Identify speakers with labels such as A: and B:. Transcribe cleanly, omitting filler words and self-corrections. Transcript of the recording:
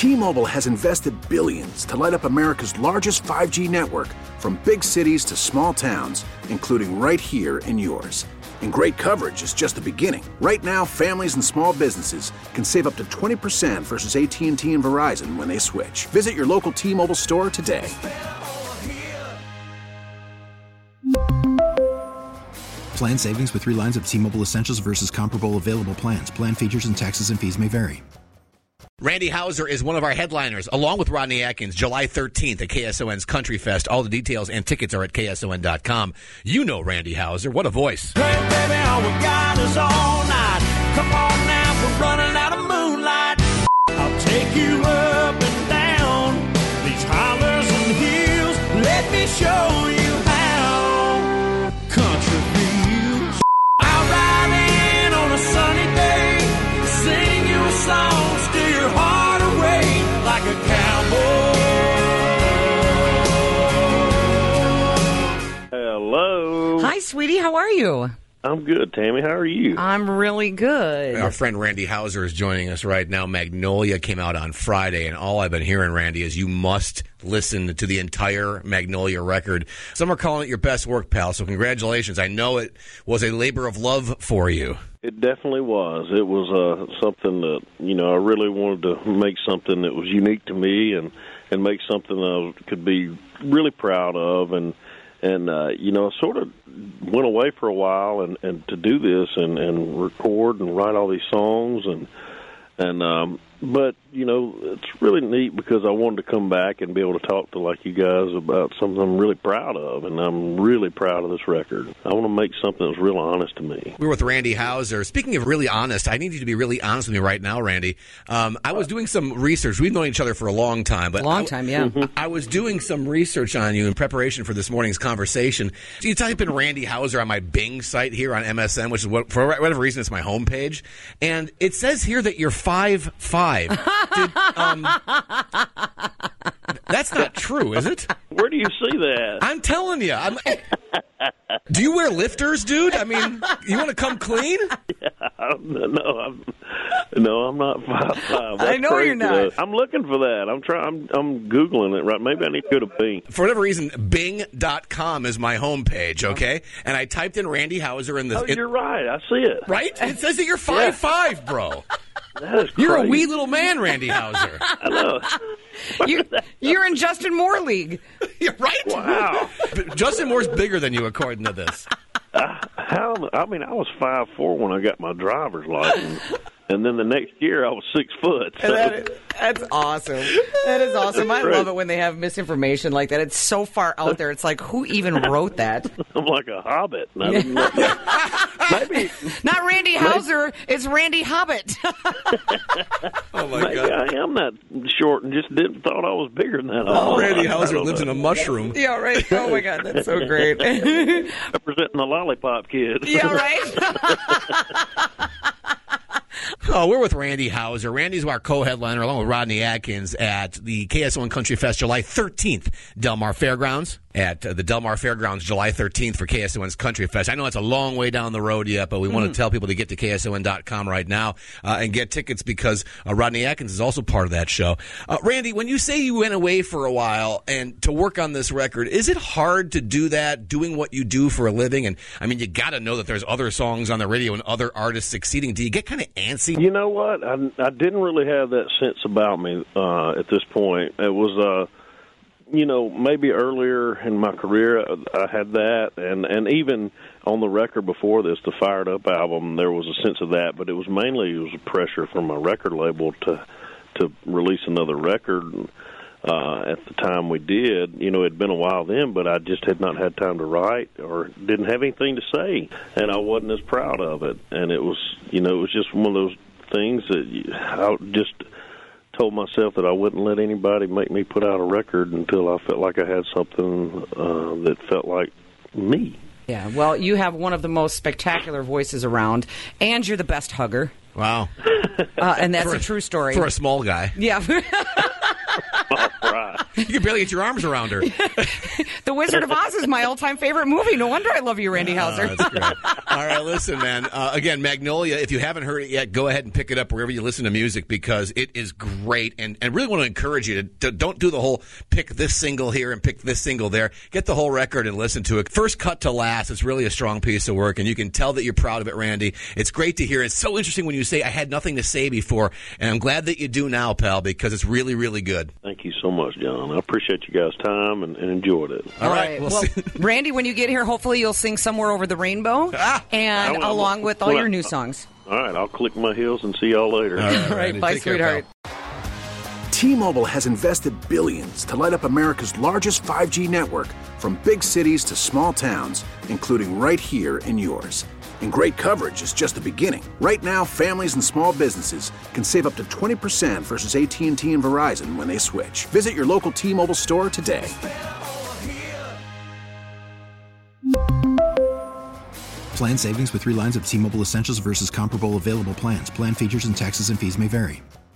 A: T-Mobile has invested billions to light up America's largest 5G network, from big cities to small towns, including right here in yours. And great coverage is just the beginning. Right now, families and small businesses can save up to 20% versus AT&T and Verizon when they switch. Visit your local T-Mobile store today.
B: Plan savings with 3 lines of T-Mobile Essentials versus comparable available plans. Plan features and taxes and fees may vary.
C: Randy Houser is one of our headliners, along with Rodney Atkins, July 13th at KSON's Country Fest. All the details and tickets are at KSON.com. You know Randy Houser. What a voice.
D: Hey, baby, all we got is all night. Come on now, we're running out of moonlight. I'll take you up and down these hollers and hills. Let me show you how country feels. I'll ride in on a sunny day, sing you a song, steal your heart away like a cowboy.
E: Hello.
F: Hi, sweetie. How are you?
E: I'm good, Tammy. How are you?
F: I'm really good.
C: Our friend Randy Houser is joining us right now. Magnolia came out on Friday, and all I've been hearing, Randy, is you must listen to the entire Magnolia record. Some are calling it your best work, pal, so congratulations. I know it was a labor of love for you.
E: It definitely was. It was something that, I really wanted to make something that was unique to me and make something that I could be really proud of. And I sort of went away for a while and to do this and record and write all these songs but it's really neat because I wanted to come back and be able to talk to like you guys about something I'm really proud of, and I'm really proud of this record. I want to make something that's real honest to me.
C: We're with Randy Houser. Speaking of really honest, I need you to be really honest with me right now, Randy. I was doing some research. We've known each other for a long time. But
F: yeah.
C: I was doing some research on you in preparation for this morning's conversation. So you type in Randy Houser on my Bing site here on MSN, which is for whatever reason it's my homepage, and it says here that you're 5'5". That's not true, is it?
E: Where do you see that?
C: I'm telling you. Do you wear lifters, dude? I mean, you want to come clean?
E: Yeah, I'm not 5'5".
F: I know
E: crazy.
F: you're not.
E: I'm looking for that. I'm Googling it right. Maybe I need to go to Bing.
C: For whatever reason, Bing.com is my homepage, okay? And I typed in Randy Houser in the...
E: Oh, you're right. I see it.
C: Right? It says that you're 5'5", bro.
E: That is crazy.
C: You're a wee little man, Randy Houser.
E: I know.
F: You're in Justin Moore League.
C: You're right?
E: Wow.
C: Justin Moore's bigger than you, according to this.
E: I was 5'4" when I got my driver's license, and then the next year I was 6 foot. So.
F: That's awesome. That is awesome. I love it when they have misinformation like that. It's so far out there. It's like, who even wrote that?
E: I'm like a hobbit.
F: Maybe not Randy Houser. It's Randy Hobbit.
C: Oh my
E: maybe
C: God!
E: I am that short and just thought I was bigger than that.
C: Randy Houser lives in a mushroom.
F: Yeah, right. Oh my God, that's so great.
E: Representing the Lollipop Kid.
F: Yeah, right.
C: Oh, we're with Randy Houser. Randy's our co-headliner, along with Rodney Atkins, at the KSON Country Fest, July 13th, Del Mar Fairgrounds. At the Del Mar Fairgrounds, July 13th for KSON's Country Fest. I know it's a long way down the road yet, but we want to tell people to get to KSON.com right now and get tickets because Rodney Atkins is also part of that show. Randy, when you say you went away for a while and to work on this record, is it hard to do that, doing what you do for a living? And, I mean, you got to know that there's other songs on the radio and other artists succeeding. Do you get kind of antsy?
E: You know what? I didn't really have that sense about me at this point. It was... maybe earlier in my career I had that, and even on the record before this, the Fired Up album, there was a sense of that, but it was a pressure from my record label to release another record at the time we did. It'd been a while then, but I just had not had time to write or didn't have anything to say, and I wasn't as proud of it. And it was, it was just one of those things that I just told myself that I wouldn't let anybody make me put out a record until I felt like I had something that felt like me.
F: Yeah, well, you have one of the most spectacular voices around, and you're the best hugger.
C: Wow.
F: And that's a true story.
C: For a small guy.
F: Yeah.
E: Right.
C: You can barely get your arms around her.
F: The Wizard of Oz is my all-time favorite movie. No wonder I love you, Randy Houser.
C: That's great. All right, listen, man. Again, Magnolia, if you haven't heard it yet, go ahead and pick it up wherever you listen to music because it is great. And really want to encourage you to don't do the whole pick this single here and pick this single there. Get the whole record and listen to it. First cut to last, it's really a strong piece of work, and you can tell that you're proud of it, Randy. It's great to hear. It's so interesting when you say, I had nothing to say before, and I'm glad that you do now, pal, because it's really, really good.
E: Thank you so much, John. I appreciate you guys' time and enjoyed it.
C: All right.
F: Well, Randy, when you get here, hopefully you'll sing Somewhere Over the Rainbow, and along with all your new songs.
E: All right, I'll click my heels and see y'all later.
C: All right,
F: bye, sweetheart.
A: T-Mobile has invested billions to light up America's largest 5G network from big cities to small towns, including right here in yours. And great coverage is just the beginning. Right now, families and small businesses can save up to 20% versus AT&T and Verizon when they switch. Visit your local T-Mobile store today.
B: Plan savings with 3 lines of T-Mobile Essentials versus comparable available plans. Plan features and taxes and fees may vary.